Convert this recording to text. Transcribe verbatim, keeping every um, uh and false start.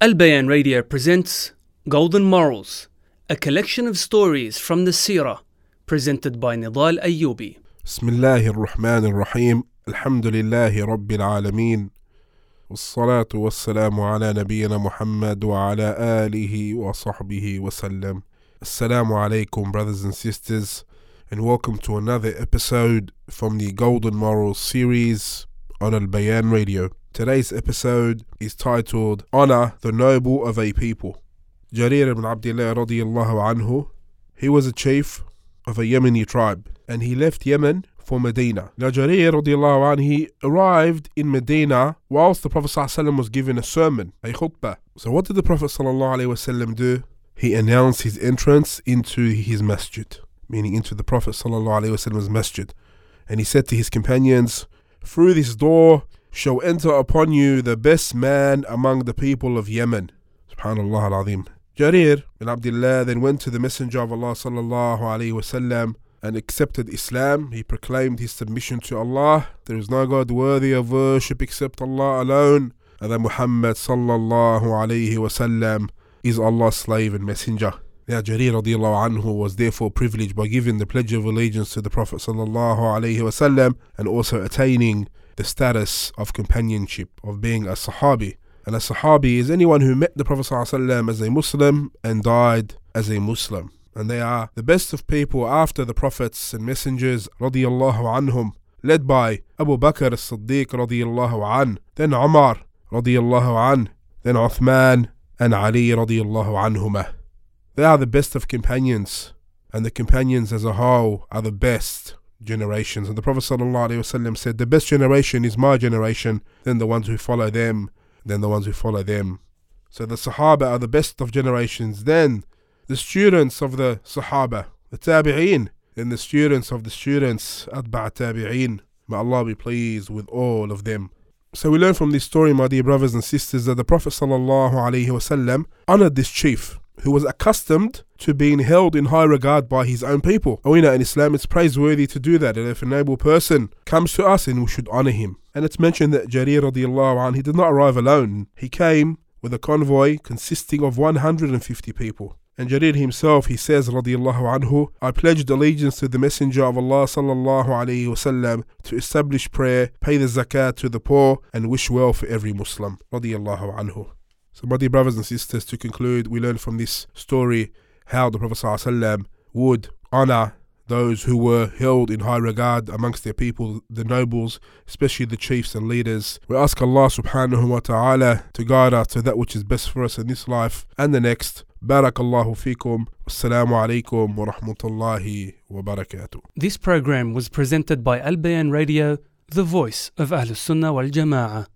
Al Bayan Radio presents Golden Morals, a collection of stories from the Seerah, presented by Nidal Ayyubi. Bismillahir Rahmanir Rahim. Alhamdulillahi Rabbil Alameen. Wassalatu wassalamu ala nabiyyina Muhammad wa ala alihi wa sahbihi wa sallam. Assalamu alaikum, brothers and sisters, and welcome to another episode from the Golden Morals series on Al Bayan Radio. Today's episode is titled Honor the Noble of a People. Jarir ibn Abdullah radiyallahu anhu, he was a chief of a Yemeni tribe and he left Yemen for Medina. Now Jarir radiyallahu anhu, he arrived in Medina whilst the Prophet sallallahu alaihi wasallam was giving a sermon, a khutbah. So what did the Prophet sallallahu alaihi wasallam do? He announced his entrance into his masjid, meaning into the Prophet sallallahu alaihi wasallam's masjid. And he said to his companions, through this door shall enter upon you the best man among the people of Yemen. Subhanallah al-Azim. Jarir bin Abdullah then went to the Messenger of Allah sallallahu alaihi wasallam and accepted Islam. He proclaimed his submission to Allah. There is no God worthy of worship except Allah alone, and that Muhammad sallallahu alaihi wasallam is Allah's slave and messenger. Now Jarir radiallahu anhu was therefore privileged by giving the pledge of allegiance to the Prophet sallallahu alaihi wasallam and also attaining the status of companionship, of being a Sahabi. And a Sahabi is anyone who met the Prophet ﷺ as a Muslim and died as a Muslim. And they are the best of people after the Prophets and Messengers radiyallahu anhum, led by Abu Bakr as-Siddiq radiyallahu an, then Umar radiyallahu an, then Uthman and Ali radiyallahu anhumah. They are the best of companions, and the companions as a whole are the best generations. And the Prophet sallallahu alaihi wasallam said, the best generation is my generation, then the ones who follow them, then the ones who follow them. So the Sahaba are the best of generations, then the students of the Sahaba, the Tabi'een, then the students of the students, Atba' Tabi'een. May Allah be pleased with all of them. So we learn from this story, my dear brothers and sisters, that the Prophet sallallahu alaihi wasallam honored this chief who was accustomed to being held in high regard by his own people. And we know in Islam it's praiseworthy to do that, and if a noble person comes to us, then we should honor him. And it's mentioned that Jarir radiallahu anhu, he did not arrive alone. He came with a convoy consisting of one hundred fifty people. And Jarir himself, he says radiallahu anhu, I pledged allegiance to the Messenger of Allah sallallahu alaihi wasallam to establish prayer, pay the zakat to the poor, and wish well for every Muslim radiallahu anhu. So my dear brothers and sisters, to conclude, we learn from this story how the Prophet ﷺ would honor those who were held in high regard amongst their people, the nobles, especially the chiefs and leaders. We ask Allah subhanahu wa ta'ala to guide us to that which is best for us in this life and the next. Barakallahu feekum. Assalamu alaikum wa rahmatullahi wa barakatuh. This program was presented by Al Bayan Radio, the voice of Ahlus Sunnah wal Jama'ah.